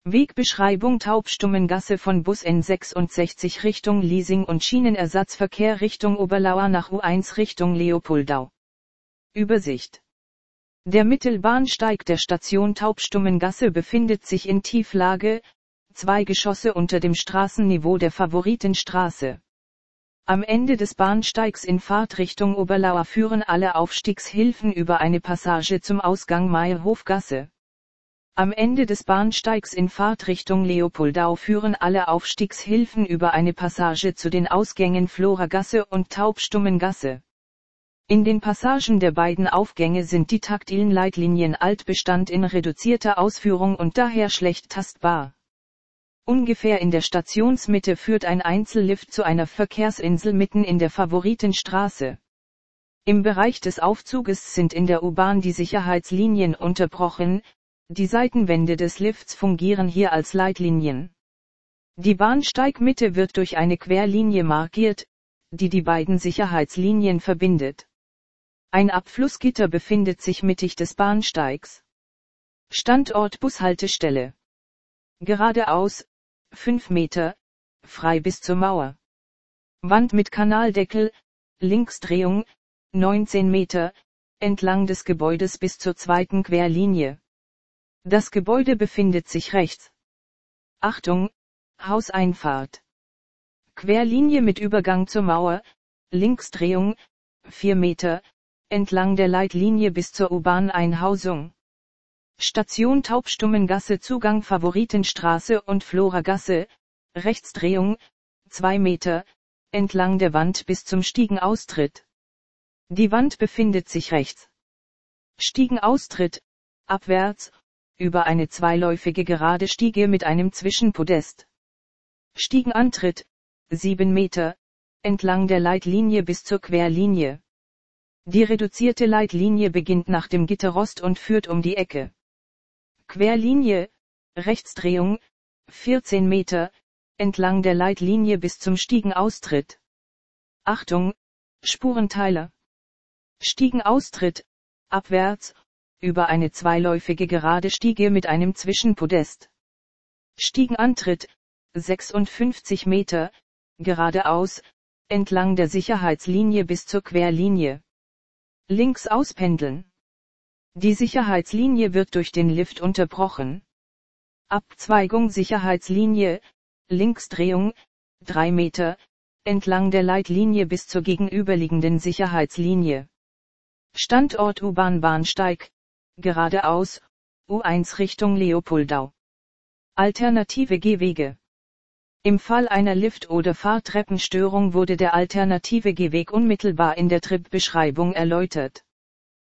Wegbeschreibung Taubstummengasse von Bus N66 Richtung Liesing und Schienenersatzverkehr Richtung Oberlauer nach U1 Richtung Leopoldau. Übersicht. Der Mittelbahnsteig der Station Taubstummengasse befindet sich in Tieflage, 2 Geschosse unter dem Straßenniveau der Favoritenstraße. Am Ende des Bahnsteigs in Fahrtrichtung Oberlauer führen alle Aufstiegshilfen über eine Passage zum Ausgang Mayerhofgasse. Am Ende des Bahnsteigs in Fahrtrichtung Leopoldau führen alle Aufstiegshilfen über eine Passage zu den Ausgängen Floragasse und Taubstummengasse. In den Passagen der beiden Aufgänge sind die taktilen Leitlinien Altbestand in reduzierter Ausführung und daher schlecht tastbar. Ungefähr in der Stationsmitte führt ein Einzellift zu einer Verkehrsinsel mitten in der Favoritenstraße. Im Bereich des Aufzuges sind in der U-Bahn die Sicherheitslinien unterbrochen, die Seitenwände des Lifts fungieren hier als Leitlinien. Die Bahnsteigmitte wird durch eine Querlinie markiert, die die beiden Sicherheitslinien verbindet. Ein Abflussgitter befindet sich mittig des Bahnsteigs. Standort Bushaltestelle. Geradeaus, 5 Meter, frei bis zur Mauer. Wand mit Kanaldeckel, Linksdrehung, 19 Meter, entlang des Gebäudes bis zur zweiten Querlinie. Das Gebäude befindet sich rechts. Achtung, Hauseinfahrt. Querlinie mit Übergang zur Mauer, Linksdrehung, 4 Meter, entlang der Leitlinie bis zur U-Bahn-Einhausung. Station Taubstummengasse Zugang Favoritenstraße und Floragasse, Rechtsdrehung, 2 Meter, entlang der Wand bis zum Stiegenaustritt. Die Wand befindet sich rechts. Stiegenaustritt, abwärts, über eine zweiläufige gerade Stiege mit einem Zwischenpodest. Stiegenantritt, 7 Meter, entlang der Leitlinie bis zur Querlinie. Die reduzierte Leitlinie beginnt nach dem Gitterrost und führt um die Ecke. Querlinie, Rechtsdrehung, 14 Meter, entlang der Leitlinie bis zum Stiegenaustritt. Achtung, Spurenteiler. Stiegenaustritt, abwärts, über eine zweiläufige gerade Stiege mit einem Zwischenpodest. Stiegenantritt, 56 Meter, geradeaus, entlang der Sicherheitslinie bis zur Querlinie. Links auspendeln. Die Sicherheitslinie wird durch den Lift unterbrochen. Abzweigung Sicherheitslinie, Linksdrehung, 3 Meter, entlang der Leitlinie bis zur gegenüberliegenden Sicherheitslinie. Standort U-Bahn-Bahnsteig, geradeaus, U1 Richtung Leopoldau. Alternative Gehwege. Im Fall einer Lift- oder Fahrtreppenstörung wurde der alternative Gehweg unmittelbar in der Tripbeschreibung erläutert.